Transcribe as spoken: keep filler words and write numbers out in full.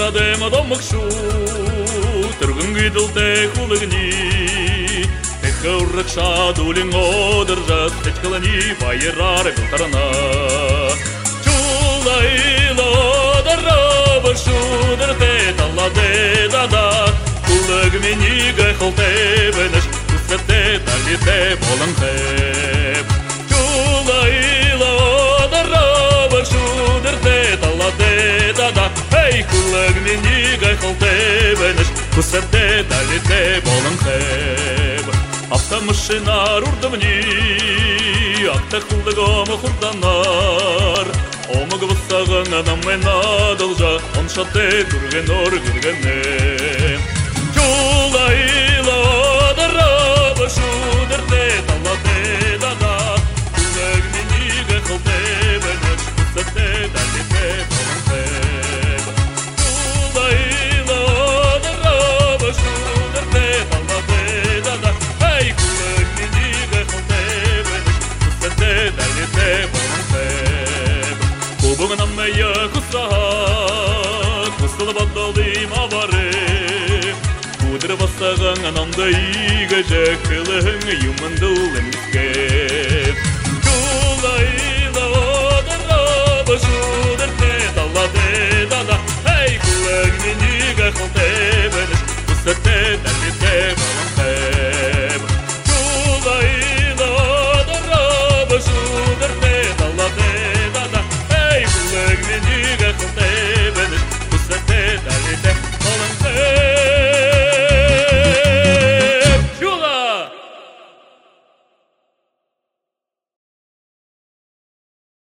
Ладем адамыкшу Түргін күйділді кулыгни Текауррак шадулин одыржат Течкалани байырар кылтарана Чулайло дарабышу Дырте талладе дада Кулыг мені гайхылте бенеш Кусетте талите болын хеп Чулайло дарабышу Дырте талладе дада Эй, кулыг мені гайхылте бенеш Кусетте талите болын хеп Автомашинар урдымни Акта кулдыгома хурданар Омыг высағын анаммен адылжа Он шатте күрген ор күргенне Чулайло дарабышу Дырте таллате дада Кулыг мені гайхылте бенеш Кусетте талите болын хеп Чулайло дарабышу Дырте таллате дада Эй, кулыг мені гайхылте бенеш Кусетте талите болын хеп Кубугын аммея кусаха Кусылы баддалдым авары Кудыр бассағын анамда иге Жәкілің юмындыл әміске